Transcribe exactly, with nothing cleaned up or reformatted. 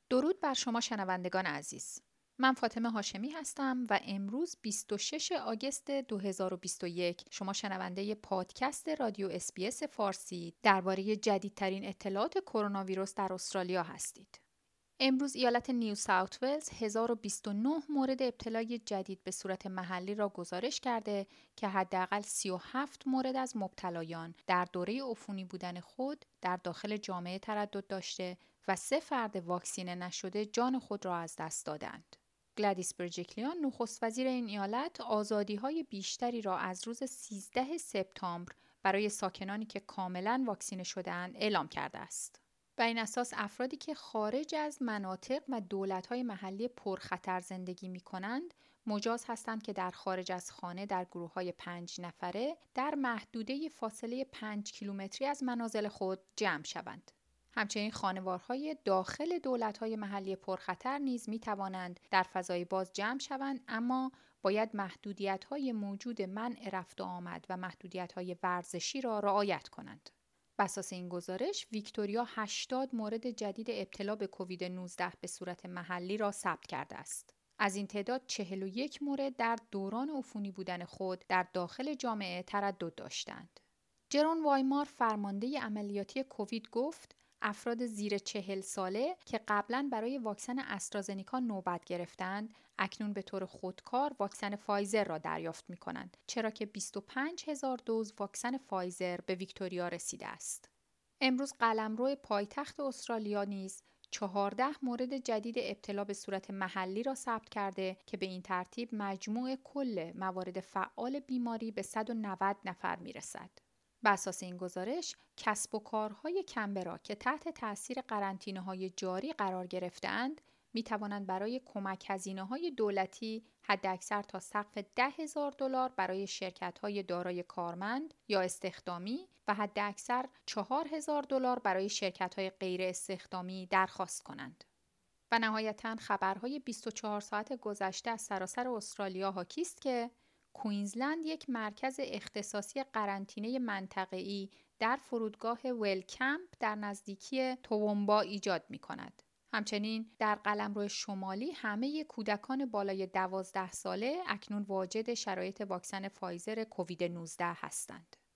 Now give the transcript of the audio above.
درود بر شما شنوندگان عزیز. من فاطمه هاشمی هستم و امروز بیست و شش آگوست دو هزار و بیست و یک شما شنونده پادکست رادیو اس بی اس فارسی درباره جدیدترین اطلاعات کرونا ویروس در استرالیا هستید. امروز ایالت نیو ساوت ولز هزار و بیست و نه مورد ابتلای جدید به صورت محلی را گزارش کرده که حداقل سی و هفت مورد از مبتلایان در دوره عفونی بودن خود در داخل جامعه تردد داشته و سه فرد واکسینه نشده جان خود را از دست دادند. گلادیس برجکلیان نخست وزیر این ایالت آزادی‌های بیشتری را از روز سیزده سپتامبر برای ساکنانی که کاملاً واکسینه شده‌اند اعلام کرده است. بر این اساس افرادی که خارج از مناطق و دولت‌های محلی پرخطر زندگی می‌کنند مجاز هستند که در خارج از خانه در گروه‌های پنج نفره در محدوده فاصله پنج کیلومتری از منازل خود جمع شوند. همچنین خانوارهای داخل دولت‌های محلی پرخطر نیز می‌توانند در فضای باز جمع شوند، اما باید محدودیت‌های موجود منع رفت و آمد و محدودیت‌های ورزشی را رعایت کنند. بر اساس این گزارش ویکتوریا هشتاد مورد جدید ابتلا به کووید نوزده به صورت محلی را ثبت کرده است. از این تعداد چهل و یک مورد در دوران عفونی بودن خود در داخل جامعه تردد داشتند. جرون وایمار فرمانده عملیاتی کووید گفت افراد زیر چهل ساله که قبلا برای واکسن استرازنیکا نوبت گرفتند اکنون به طور خودکار واکسن فایزر را دریافت می کنند، چرا که بیست و پنج هزار دوز واکسن فایزر به ویکتوریا رسیده است. امروز قلمرو پایتخت استرالیا نیز چهارده مورد جدید ابتلا به صورت محلی را ثبت کرده که به این ترتیب مجموع کل موارد فعال بیماری به صد و نود نفر می رسد. بر اساس این گزارش کسب و کارهای کمبرا که تحت تأثیر قرنطینه‌های جاری قرار گرفته‌اند می توانند برای کمک هزینه‌های دولتی حداکثر تا سقف ده هزار دلار برای شرکت‌های دارای کارمند یا استخدامی و حداکثر چهار هزار دلار برای شرکت‌های غیر استخدامی درخواست کنند. و نهایتاً خبرهای بیست و چهار ساعت گذشته از سراسر استرالیا حاکی است که کوئینزلند یک مرکز اختصاصی قرنطینه منطقه‌ای در فرودگاه ویلکمپ در نزدیکی توومبا ایجاد می‌کند. همچنین در قلمرو شمالی همه کودکان بالای دوازده ساله اکنون واجد شرایط واکسن فایزر کووید نوزده هستند.